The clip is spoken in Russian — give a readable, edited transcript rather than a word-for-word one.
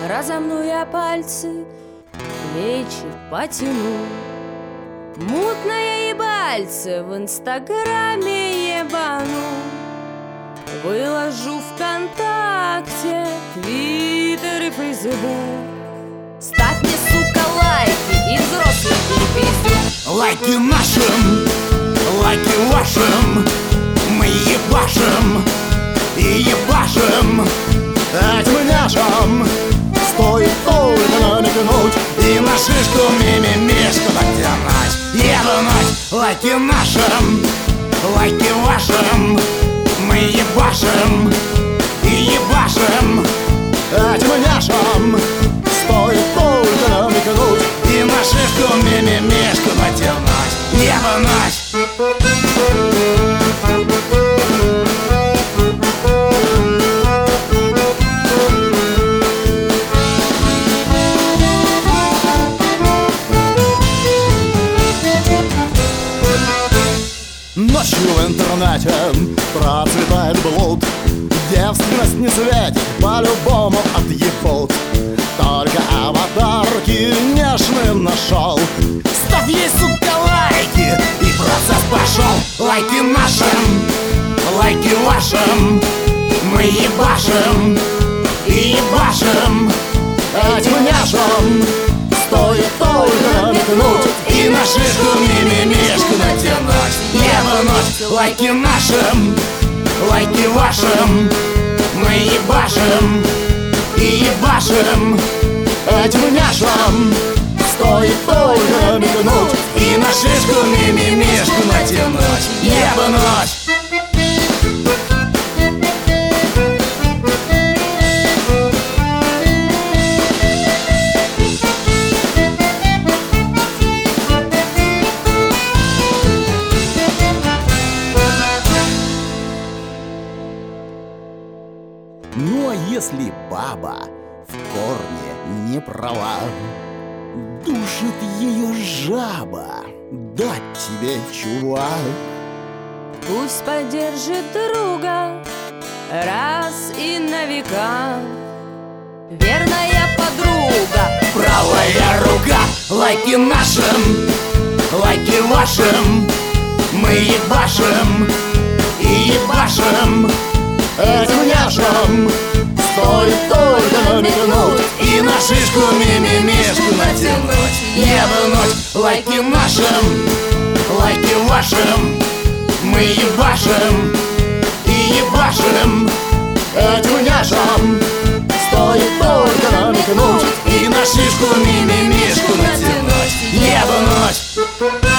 Разомну я пальцы, плечи потяну. Мутное ебальце в инстаграме ебану. Выложу ВКонтакте, Твиттер и Фейсбук. Ставь мне, сука, лайки и взрослых не пиздюк. Лайки нашим, лайки вашим, мы ебашим и ебашим. Этим няшам стоит только намекнуть и на шишку мимимишку натянуть. Ебануть. Лайки нашим, лайки вашим, мы ебашим и ебашим. Этим няшам стоит только намекнуть и на шишку мимимишку натянуть. Ебануть. Ночью в интернете процветает блуд. Девственность не светит, по-любому отъебут. Только аватарки нежные нашел. Ставь ей, сука, лайки, и процесс пошел. Лайки нашим, лайки вашим, мы ебашим и ебашим. Этим няшам стоит только намекнуть и на шишку мимимишку натянуть. Ебануть. Лайки нашим, лайки вашим, мы ебашим и ебашим. Этим няшам стоит только намекнуть и на шишку мимимишку натянуть. Ебануть. Ну а если баба в корне не права, душит ее жаба, дать тебе, чувак. Пусть поддержит друга раз и на века. Верная подруга, Правая рука. Лайки нашим, лайки вашим, мы ебашим и ебашим. Этим няшам стоит только намекнуть и на шишку мимимишку натянуть. Ебануть. Лайки нашим, лайки вашим, мы ебашим и ебашим. Этим няшам стоит только намекнуть и на шишку мимимишку натянуть. Ебануть.